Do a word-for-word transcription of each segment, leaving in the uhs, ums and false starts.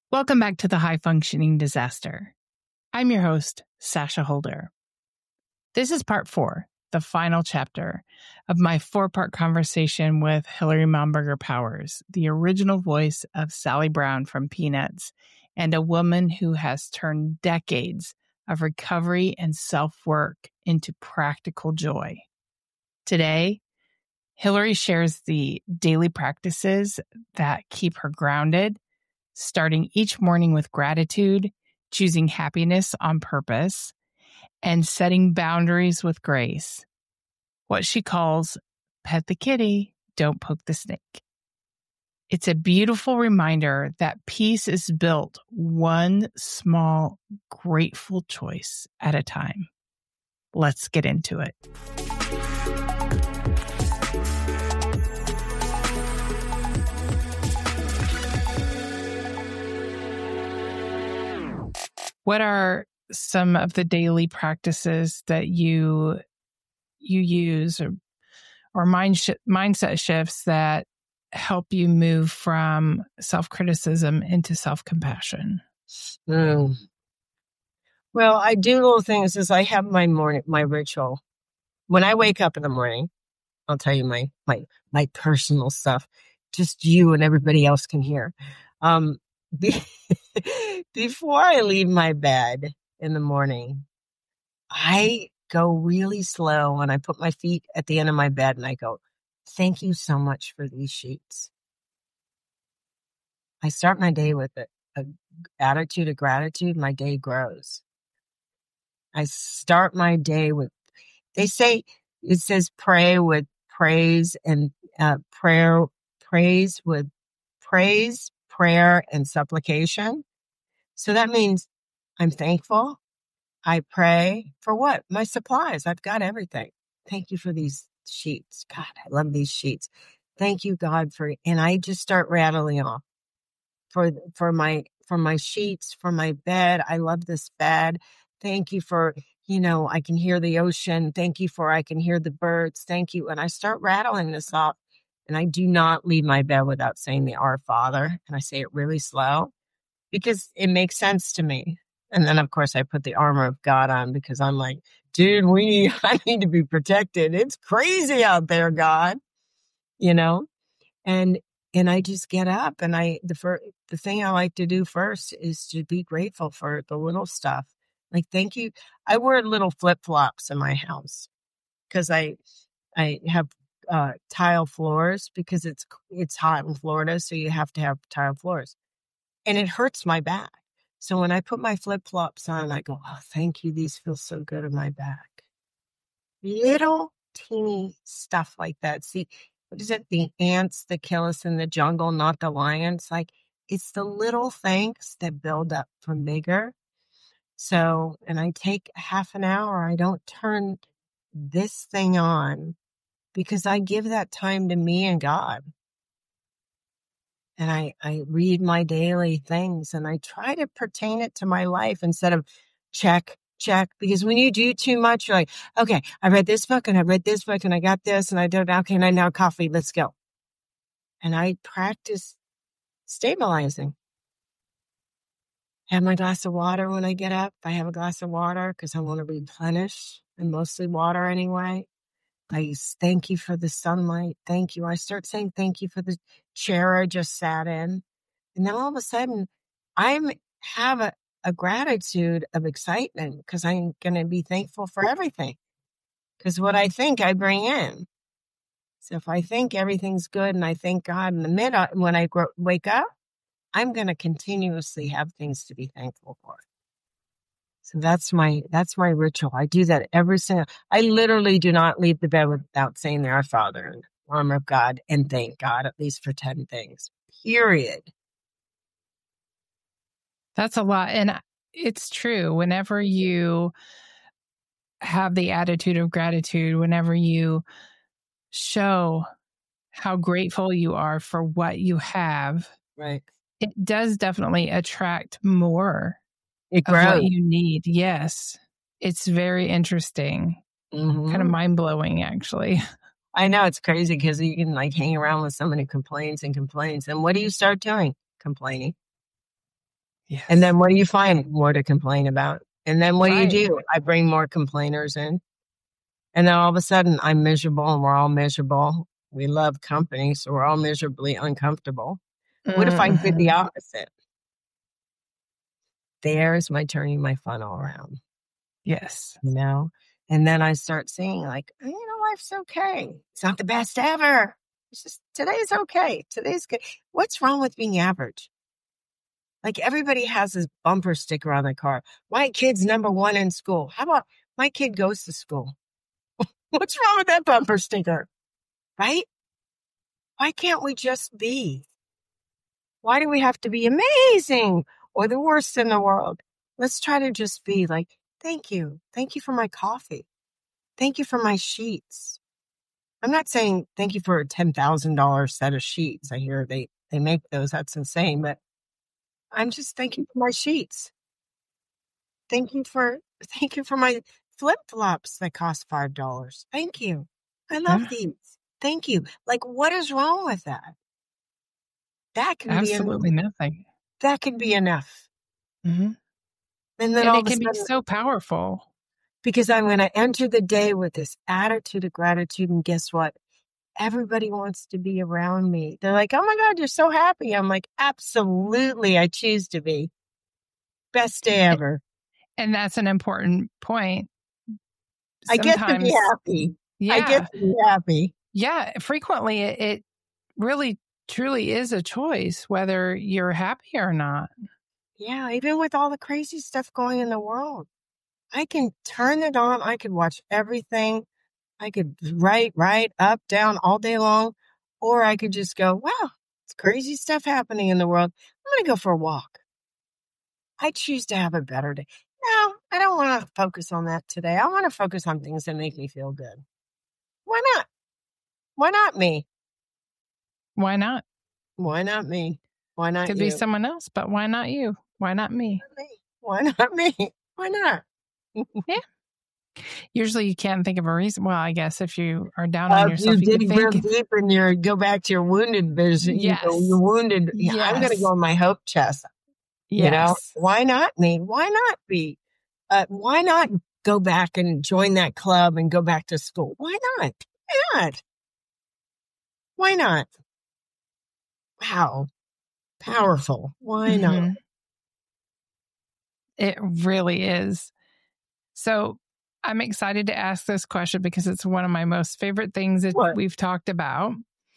Welcome back to the High Functioning Disaster. I'm your host, Sasha Holder. This is part four, the final chapter of my four-part conversation with Hillary Momberger Powers, the original voice of Sally Brown from Peanuts, and a woman who has turned decades of recovery and self-work into practical joy. Today, Hillary shares the daily practices that keep her grounded, starting each morning with gratitude, choosing happiness on purpose, and setting boundaries with grace. What she calls pet the kitty, don't poke the snake. It's a beautiful reminder that peace is built one small, grateful choice at a time. Let's get into it. What are some of the daily practices that you you use or, or mind sh- mindset shifts that help you move from self-criticism into self-compassion? Mm. Well, I do little things as I have my morning, my ritual. When I wake up in the morning, I'll tell you my my my personal stuff. Just you and everybody else can hear. Um, be- before I leave my bed in the morning, I go really slow and I put my feet at the end of my bed and I go, "Thank you so much for these sheets." I start my day with a, a attitude of gratitude. My day grows. I start my day with, they say, it says pray with praise and uh, prayer, praise with praise, prayer, and supplication. So that means I'm thankful. I pray for what? My supplies. I've got everything. Thank you for these sheets. God, I love these sheets. Thank you, God, for, and I just start rattling off for, for my, for my sheets, for my bed. I love this bed. Thank you for, you know, I can hear the ocean. Thank you for, I can hear the birds. Thank you. And I start rattling this off, and I do not leave my bed without saying the Our Father. And I say it really slow because it makes sense to me. And then, of course, I put the armor of God on because I'm like, dude, we need, I need to be protected. It's crazy out there, God, you know? And, and I just get up and I, the first, the thing I like to do first is to be grateful for the little stuff. Like, thank you. I wear little flip flops in my house because I, I have uh, tile floors because it's, it's hot in Florida. So you have to have tile floors, and it hurts my back. So when I put my flip flops on, I go, "Oh, thank you. These feel so good on my back." Little teeny stuff like that. See, what is it? The ants that kill us in the jungle, not the lions. Like, it's the little things that build up from bigger. So, and I take half an hour. I don't turn this thing on because I give that time to me and God. And I, I read my daily things and I try to pertain it to my life instead of check, check. Because when you do too much, you're like, okay, I read this book and I read this book and I got this and I did, okay, and I now coffee, let's go. And I practice stabilizing. Have my glass of water when I get up. I have a glass of water because I want to replenish, and mostly water anyway. I thank you for the sunlight. Thank you. I start saying thank you for the chair I just sat in. And then all of a sudden, I'm have a, a gratitude of excitement because I'm going to be thankful for everything. Because what I think, I bring in. So if I think everything's good and I thank God in the middle, when I grow, wake up, I'm going to continuously have things to be thankful for. So that's my, that's my ritual. I do that every single, I literally do not leave the bed without saying the Our Father and armor of God and thank God at least for ten things, period. That's a lot. And it's true. Whenever you have the attitude of gratitude, whenever you show how grateful you are for what you have, right, it does definitely attract more it of what grows. you need. Yes. It's very interesting. Mm-hmm. Kind of mind-blowing, actually. I know, it's crazy because you can like hang around with someone who complains and complains. And what do you start doing? Complaining. Yes. And then what do you find? More to complain about. And then what Right. do you do? I bring more complainers in. And then all of a sudden I'm miserable and we're all miserable. We love company, so we're all miserably uncomfortable. What if I did the Mhm. opposite? There's my turning my funnel around, Yes. you know? And then I start saying, like, you know, life's okay. It's not the best ever. It's just today's okay. Today's good. What's wrong with being average? Like everybody has this bumper sticker on their car. My kid's number one in school. How about my kid goes to school? What's wrong with that bumper sticker? Right? Why can't we just be? Why do we have to be amazing or the worst in the world? Let's try to just be like, thank you. Thank you for my coffee. Thank you for my sheets. I'm not saying thank you for a ten thousand dollars set of sheets. I hear they, they make those. That's insane. But I'm just thanking for my sheets. Thank you for, thank you for my flip-flops that cost five dollars. Thank you. I love Yeah. these. Thank you. Like, what is wrong with that? That can Absolutely be, en- nothing. that can be enough. Mhm. And then And all it of a can be sudden, so powerful. because I'm going to enter the day with this attitude of gratitude. And guess what? Everybody wants to be around me. They're like, oh my God, you're so happy. I'm like, absolutely. I choose to be. Best day ever. And that's an important point. I get to be Sometimes, happy. I yeah, get to be happy. yeah, frequently it, it really truly is a choice whether you're happy or not. Yeah, even with all the crazy stuff going in the world, I can turn it on. I could watch everything. I could write, right, up, down all day long. Or I could just go, wow, it's crazy stuff happening in the world. I'm going to go for a walk. I choose to have a better day. No, I don't want to focus on that today. I want to focus on things that make me feel good. Why not? Why not me? Why not? Why not me? Why not Could you? be someone else, but why not you? Why not me? Why not me? Why not? Yeah. Usually you can't think of a reason. Well, I guess if you are down Uh, on if you yourself, you could dig real think, deep and you go back to your wounded vision, you know, yes, you're wounded. Yeah, I'm going to yes, go on my hope chest. You know, yes. why not me? Why not be? Uh, why not go back and join that club and go back to school? Why not? Why not? Why not? Wow. Powerful. Why not? Mhm. It really is. So I'm excited to ask this question because it's one of my most favorite things that What? we've talked about.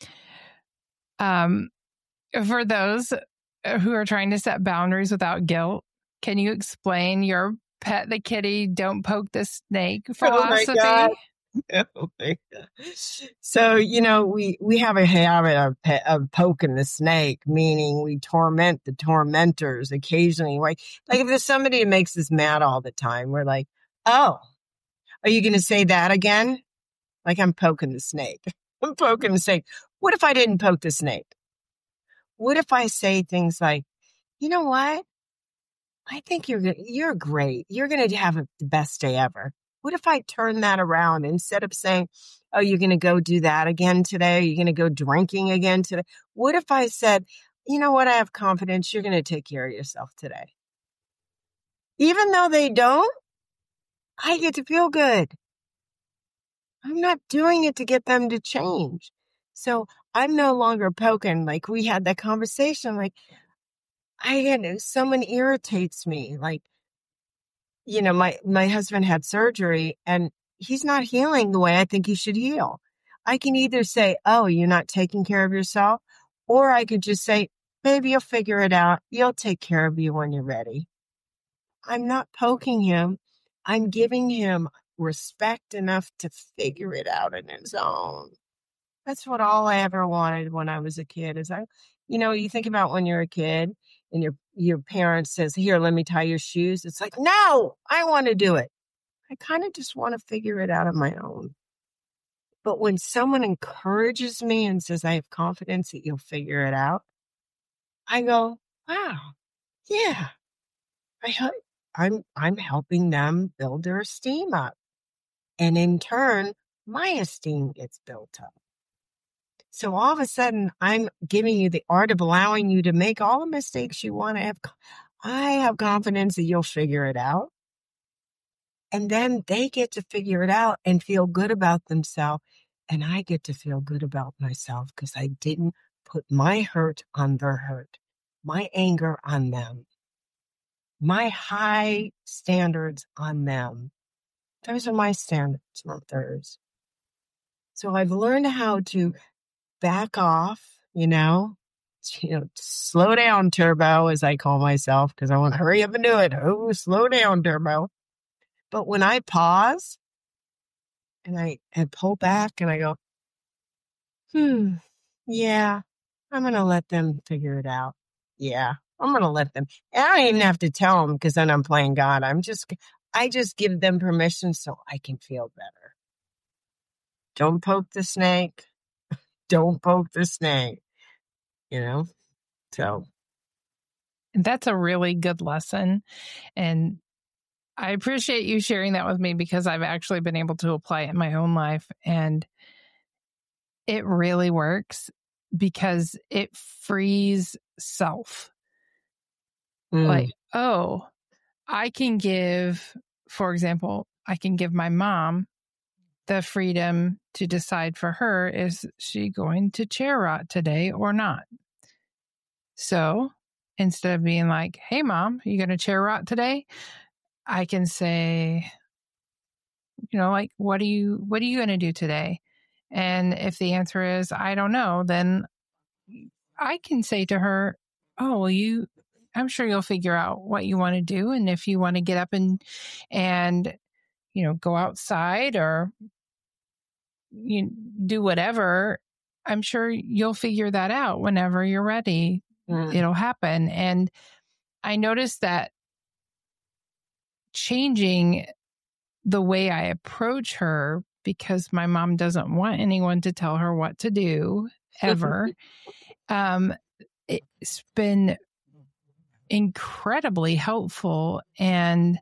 Um, for those who are trying to set boundaries without guilt, can you explain your pet the kitty, don't poke the snake Oh my philosophy? God. Oh my God. So, you know, we, we have a habit of, pe- of poking the snake, meaning we torment the tormentors occasionally. Like, like if there's somebody who makes us mad all the time, we're like, oh, are you going to say that again? Like I'm poking the snake. I'm poking the snake. What if I didn't poke the snake? What if I say things like, you know what? I think you're, you're great. You're going to have a, the best day ever. What if I turn that around instead of saying, oh, you're going to go do that again today? You're going to go drinking again today? What if I said, you know what? I have confidence. You're going to take care of yourself today. Even though they don't, I get to feel good. I'm not doing it to get them to change. So I'm no longer poking. Like we had that conversation. Like I get, someone irritates me. Like, you know, my, my husband had surgery and he's not healing the way I think he should heal. I can either say, oh, you're not taking care of yourself, or I could just say, baby, you'll figure it out. You'll take care of you when you're ready. I'm not poking him. I'm giving him respect enough to figure it out on his own. That's what all I ever wanted when I was a kid is I, you know, you think about when you're a kid and your, your parent says, here, let me tie your shoes. It's like, no, I want to do it. I kind of just want to figure it out on my own. But when someone encourages me and says, I have confidence that you'll figure it out, I go, wow, yeah, I, I'm, I'm helping them build their esteem up. And in turn, my esteem gets built up. So all of a sudden, I'm giving you the art of allowing you to make all the mistakes you want to have. I have confidence that you'll figure it out. And then they get to figure it out and feel good about themselves. And I get to feel good about myself because I didn't put my hurt on their hurt, my anger on them, my high standards on them. Those are my standards, not theirs. So I've learned how to back off, you know, you know, slow down, Turbo, as I call myself, because I want to hurry up and do it. Oh, slow down, Turbo. But when I pause and I and pull back and I go, hmm, yeah, I'm going to let them figure it out. Yeah, I'm going to let them. And I don't even have to tell them because then I'm playing God. I'm just, I just give them permission so I can feel better. Don't poke the snake. Don't poke the snake. You know? So. And that's a really good lesson. And I appreciate you sharing that with me because I've actually been able to apply it in my own life. And it really works because it frees self. Mm. Like, oh, I can give, for example, I can give my mom the freedom to decide for her, is she going to chair rot today or not? So instead of being like, hey, mom, are you going to chair rot today? I can say, you know, like, what are you, what are you going to do today? And if the answer is, I don't know, then I can say to her, oh, well, you, I'm sure you'll figure out what you want to do. And if you want to get up and, and, you know, go outside or you do whatever, I'm sure you'll figure that out whenever you're ready. Mm. It'll happen. And I noticed that changing the way I approach her, because my mom doesn't want anyone to tell her what to do ever. um, it's been incredibly helpful. And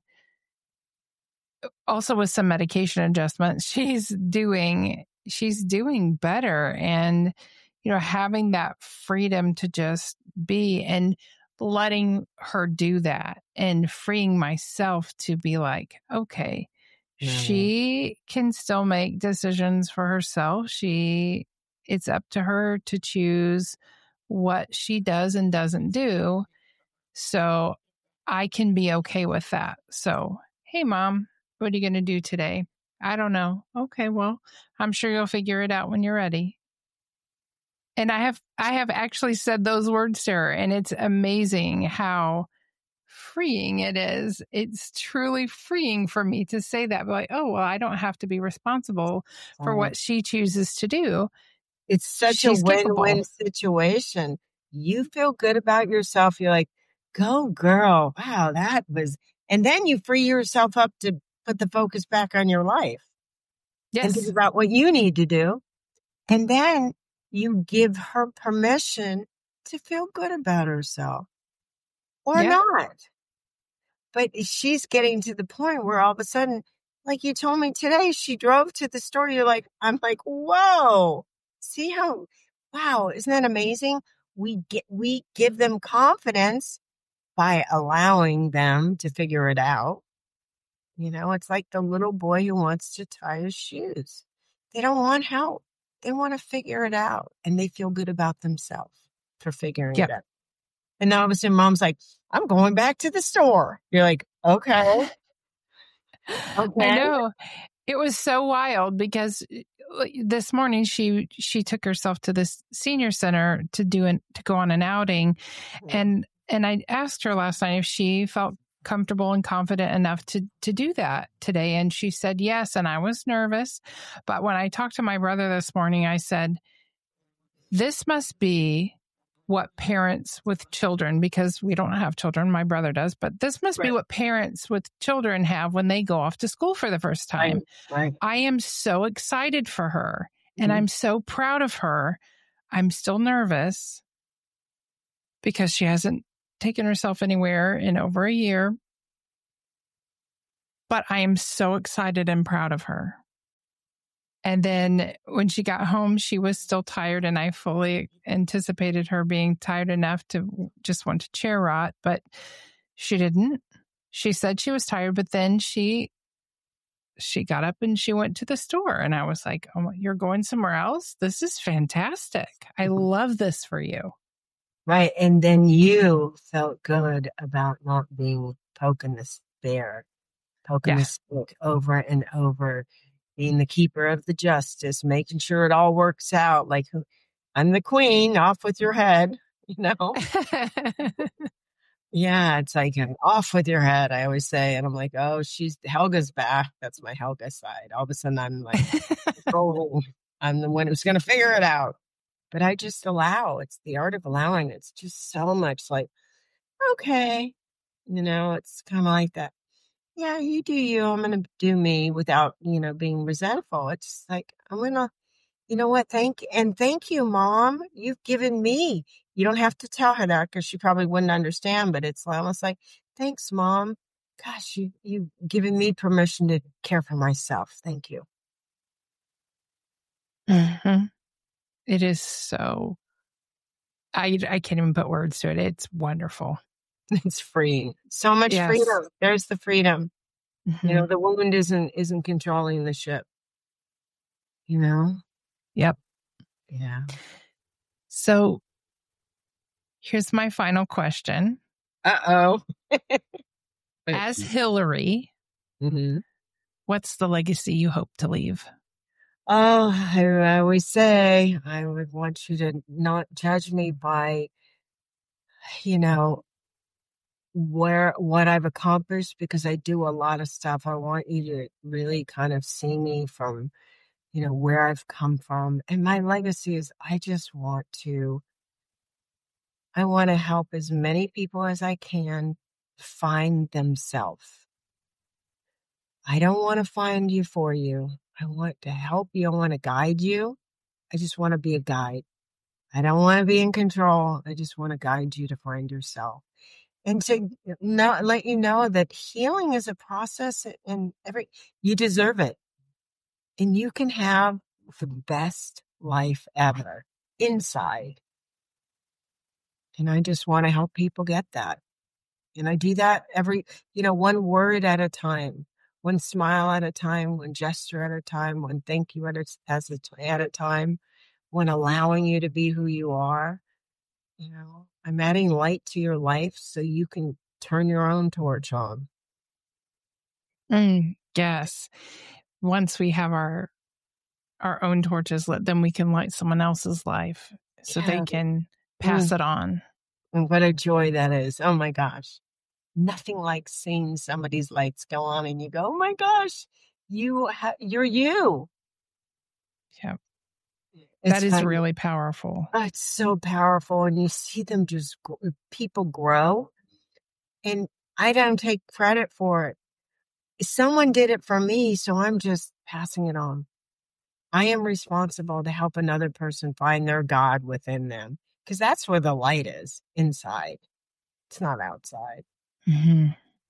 also with some medication adjustments, she's doing, she's doing better. And, you know, having that freedom to just be and letting her do that and freeing myself to be like, okay, yeah. She can still make decisions for herself. She, it's up to her to choose what she does and doesn't do. So I can be okay with that. So, hey, mom, what are you going to do today? I don't know. Okay, well, I'm sure you'll figure it out when you're ready. And I have, I have actually said those words to her, and it's amazing how freeing it is. It's truly freeing for me to say that. But like, oh, well, I don't have to be responsible for oh. what she chooses to do. It's such She's a win-win situation. You feel good about yourself. You're like, go girl. Wow, that was, and then you free yourself up to put the focus back on your life. Yes. And think about what you need to do. And then you give her permission to feel good about herself. Or yeah. not. But she's getting to the point where all of a sudden, like you told me today, she drove to the store. You're like, I'm like, whoa, see how, wow, isn't that amazing? We get, we give them confidence by allowing them to figure it out. You know, it's like the little boy who wants to tie his shoes. They don't want help. They want to figure it out, and they feel good about themselves for figuring yep. it out. And now all of a sudden mom's like, I'm going back to the store. You're like, okay. okay. I know. It was so wild because this morning she she took herself to this senior center to do an, to go on an outing. Mm-hmm. And and I asked her last night if she felt comfortable and confident enough to to do that today. And she said yes. And I was nervous. But when I talked to my brother this morning, I said, this must be what parents with children, because we don't have children, my brother does, but this must right. be what parents with children have when they go off to school for the first time. Right. Right. I am so excited for her, and mm-hmm. I'm so proud of her. I'm still nervous because she hasn't taken herself anywhere in over a year, but I am so excited and proud of her. And then when she got home, she was still tired, and I fully anticipated her being tired enough to just want to chair rot. But She didn't. She said she was tired, but then she she got up and she went to the store. And I was like, oh, you're going somewhere else? This is fantastic. I love this for you. Right. And then you felt good about not being poking the bear, poking Yeah. the stick over and over, being the keeper of the justice, making sure it all works out. Like, I'm the queen, off with your head, you know? Yeah, it's like, off with your head, I always say. And I'm like, oh, she's, Helga's back. That's my Helga side. All of a sudden, I'm like, oh, I'm the one who's going to figure it out. But I just allow. It's the art of allowing. It's just so much like, okay, you know, it's kind of like that. Yeah, you do you. I'm going to do me without, you know, being resentful. It's like, I'm going to, you know what? Thank and thank you, Mom. You've given me. You don't have to tell her that because she probably wouldn't understand. But it's almost like, thanks, Mom. Gosh, you you've given me permission to care for myself. Thank you. Mm-hmm. It is so. I I can't even put words to it. It's wonderful. It's freeing. So much Yes. freedom. There's the freedom. Mm-hmm. You know, the wound isn't isn't controlling the ship. You know? Yep. Yeah. So here's my final question. Uh-oh. As Hillary, mm-hmm. what's the legacy you hope to leave? Oh, I, I always say I would want you to not judge me by, you know, where what I've accomplished, because I do a lot of stuff. I want you to really kind of see me from, you know, where I've come from. And my legacy is I just want to, I want to help as many people as I can find themselves. I don't want to find you for you. I want to help you. I want to guide you. I just want to be a guide. I don't want to be in control. I just want to guide you to find yourself. And to not let you know that healing is a process, and every you deserve it. And you can have the best life ever inside. And I just want to help people get that. And I do that every, you know, one word at a time, one smile at a time, one gesture at a time, one thank you at a, as a, at a time, one allowing you to be who you are. You know, I'm adding light to your life so you can turn your own torch on. Mm, yes. Once we have our our own torches lit, then we can light someone else's life so Yeah. they can pass Mm. it on. And what a joy that is. Oh my gosh. Nothing like seeing somebody's lights go on and you go, oh my gosh, you ha- you're you. Yeah. It's That is fun. really powerful. Oh, it's so powerful. And you see them just, people grow. And I don't take credit for it. Someone did it for me, so I'm just passing it on. I am responsible to help another person find their God within them, because that's where the light is, inside. It's not outside. Mm-hmm.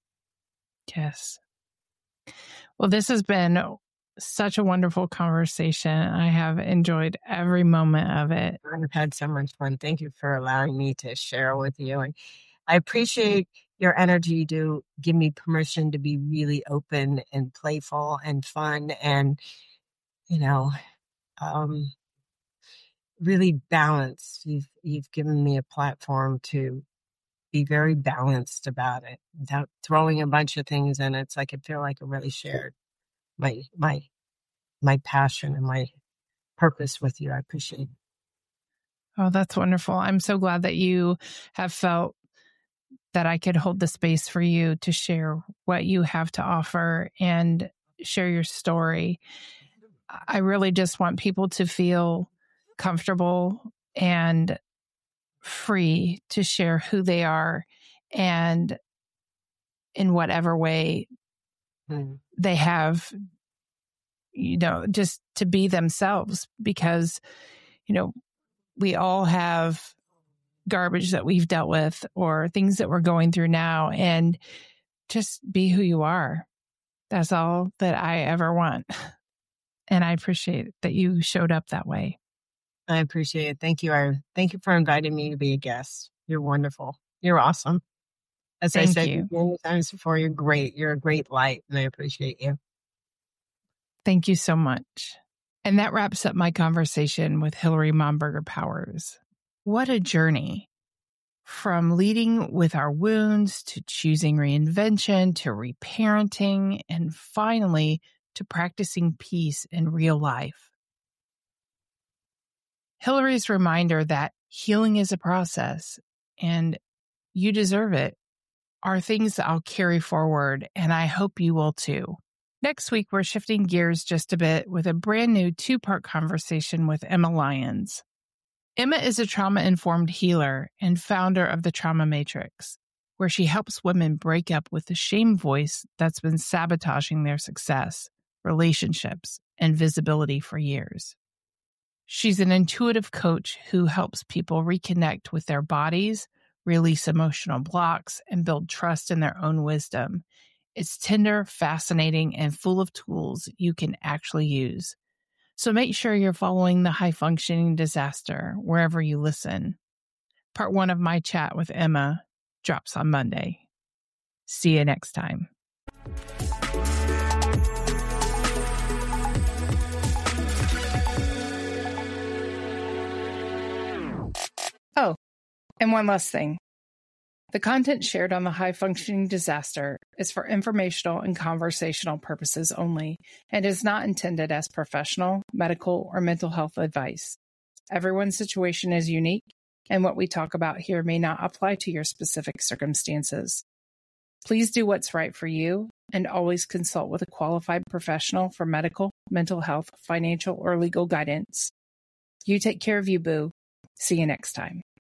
Yes. Well, this has been such a wonderful conversation. I have enjoyed every moment of it. I've had so much fun. Thank you for allowing me to share with you. And I appreciate your energy to give me permission to be really open and playful and fun and, you know, um, really balanced. You've, you've given me a platform to be very balanced about it without throwing a bunch of things in it. It's like I feel like I really shared my, my, my passion and my purpose with you. I appreciate it. Oh, that's wonderful. I'm so glad that you have felt that I could hold the space for you to share what you have to offer and share your story. I really just want people to feel comfortable and free to share who they are and in whatever way Mm. they have, you know, just to be themselves, because, you know, we all have garbage that we've dealt with or things that we're going through now, and just be who you are. That's all that I ever want. And I appreciate that you showed up that way. I appreciate it. Thank you. I thank you for inviting me to be a guest. You're wonderful. You're awesome. As Thank I said you. many times before, you're great. You're a great light, and I appreciate you. Thank you so much. And that wraps up my conversation with Hillary Momberger Powers. What a journey. From leading with our wounds to choosing reinvention to reparenting and finally to practicing peace in real life. Hillary's reminder that healing is a process and you deserve it are things that I'll carry forward, and I hope you will too. Next week, we're shifting gears just a bit with a brand new two-part conversation with Emma Lyons. Emma is a trauma-informed healer and founder of the Trauma Matrix, where she helps women break up with the shame voice that's been sabotaging their success, relationships, and visibility for years. She's an intuitive coach who helps people reconnect with their bodies, release emotional blocks, and build trust in their own wisdom. It's tender, fascinating, and full of tools you can actually use. So make sure you're following the High Functioning Disaster wherever you listen. Part one of my chat with Emma drops on Monday. See you next time. Oh, and one last thing. The content shared on the High Functioning Disaster is for informational and conversational purposes only and is not intended as professional, medical, or mental health advice. Everyone's situation is unique, and what we talk about here may not apply to your specific circumstances. Please do what's right for you and always consult with a qualified professional for medical, mental health, financial, or legal guidance. You take care of you, boo. See you next time.